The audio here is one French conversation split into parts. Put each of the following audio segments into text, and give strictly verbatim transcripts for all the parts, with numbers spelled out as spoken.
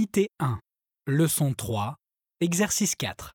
Unité un, leçon trois, exercice quatre.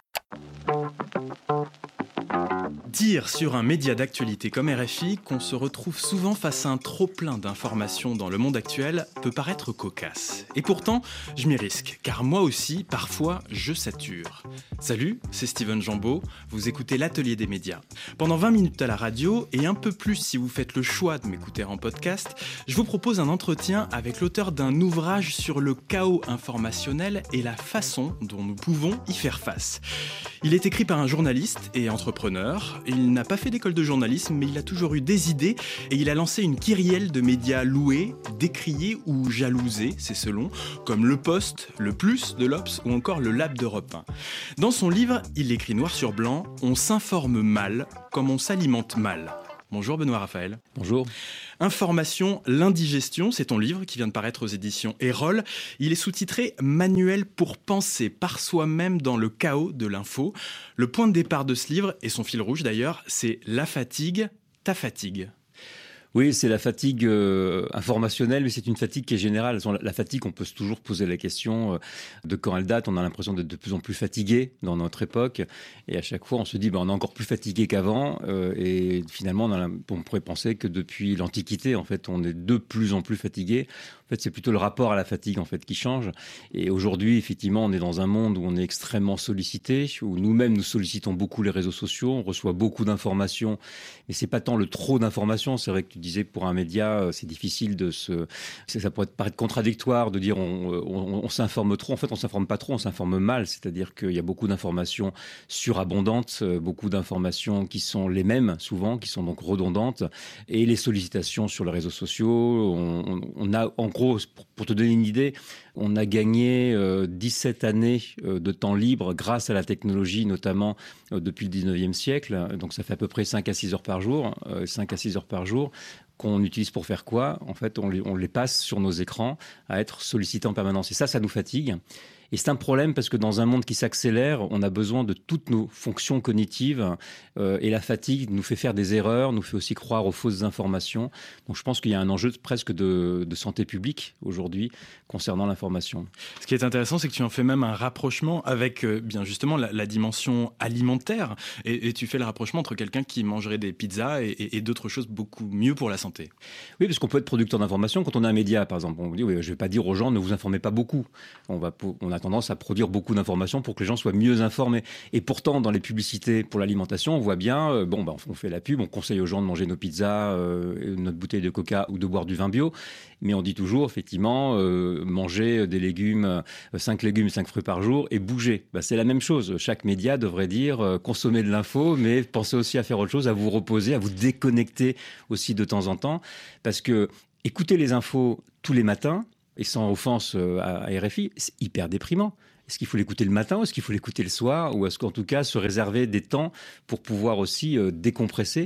Dire sur un média d'actualité comme R F I qu'on se retrouve souvent face à un trop-plein d'informations dans le monde actuel peut paraître cocasse. Et pourtant, je m'y risque, car moi aussi, parfois, je sature. Salut, c'est Steven Jambeau, vous écoutez l'Atelier des médias. Pendant vingt minutes à la radio, et un peu plus si vous faites le choix de m'écouter en podcast, je vous propose un entretien avec l'auteur d'un ouvrage sur le chaos informationnel et la façon dont nous pouvons y faire face. Il est écrit par un journaliste et entrepreneur. Il n'a pas fait d'école de journalisme, mais il a toujours eu des idées et il a lancé une kyrielle de médias loués, décriés ou jalousés, c'est selon, comme Le Poste, Le Plus de l'Obs ou encore Le Lab d'Europe un. Dans son livre, il écrit noir sur blanc « On s'informe mal comme on s'alimente mal ». Bonjour Benoît Raphaël. Bonjour. Information, l'indigestion, c'est ton livre qui vient de paraître aux éditions Erol. Il est sous-titré « Manuel pour penser par soi-même dans le chaos de l'info ». Le point de départ de ce livre, et son fil rouge d'ailleurs, c'est la fatigue, ta fatigue. Oui, c'est la fatigue euh, informationnelle, mais c'est une fatigue qui est générale. La fatigue, on peut toujours poser la question euh, de quand elle date. On a l'impression d'être de plus en plus fatigué dans notre époque. Et à chaque fois, on se dit ben, on est encore plus fatigué qu'avant. Euh, et finalement, on, a, on pourrait penser que depuis l'Antiquité, en fait, on est de plus en plus fatigué. En fait, c'est plutôt le rapport à la fatigue en fait, qui change. Et aujourd'hui, effectivement, on est dans un monde où on est extrêmement sollicité, où nous-mêmes, nous sollicitons beaucoup les réseaux sociaux. On reçoit beaucoup d'informations. Mais c'est pas tant le trop d'informations. C'est vrai que tu disais, pour un média, c'est difficile de se... Ça pourrait paraître contradictoire de dire on, on, on s'informe trop. En fait, on s'informe pas trop, on s'informe mal. C'est-à-dire qu'il y a beaucoup d'informations surabondantes, beaucoup d'informations qui sont les mêmes, souvent, qui sont donc redondantes. Et les sollicitations sur les réseaux sociaux, on, on a, en gros, pour, pour te donner une idée, on a gagné euh, dix-sept années euh, de temps libre grâce à la technologie, notamment euh, depuis le dix-neuvième siècle. Donc, ça fait à peu près cinq à six heures par jour, euh, cinq à six heures par jour, qu'on utilise pour faire quoi ? En fait, on les, on les passe sur nos écrans à être sollicités en permanence. Et ça, ça nous fatigue. Et c'est un problème parce que dans un monde qui s'accélère, on a besoin de toutes nos fonctions cognitives euh, et la fatigue nous fait faire des erreurs, nous fait aussi croire aux fausses informations. Donc je pense qu'il y a un enjeu presque de, de santé publique aujourd'hui concernant l'information. Ce qui est intéressant, c'est que tu en fais même un rapprochement avec euh, bien justement la, la dimension alimentaire et, et tu fais le rapprochement entre quelqu'un qui mangerait des pizzas et, et, et d'autres choses beaucoup mieux pour la santé. Oui, parce qu'on peut être producteur d'informations quand on a un média, par exemple. On dit, oui, je ne vais pas dire aux gens, ne vous informez pas beaucoup. On va, on a tendance à produire beaucoup d'informations pour que les gens soient mieux informés. Et pourtant, dans les publicités pour l'alimentation, on voit bien, euh, bon, bah, on fait la pub, on conseille aux gens de manger nos pizzas, euh, notre bouteille de coca ou de boire du vin bio. Mais on dit toujours, effectivement, euh, manger des légumes, euh, cinq légumes, cinq fruits par jour et bouger. Bah, c'est la même chose. Chaque média devrait dire euh, consommer de l'info, mais pensez aussi à faire autre chose, à vous reposer, à vous déconnecter aussi de temps en temps. Parce que écouter les infos tous les matins, et sans offense à R F I, c'est hyper déprimant. Est-ce qu'il faut l'écouter le matin ou est-ce qu'il faut l'écouter le soir ou est-ce qu'en tout cas se réserver des temps pour pouvoir aussi euh, décompresser ?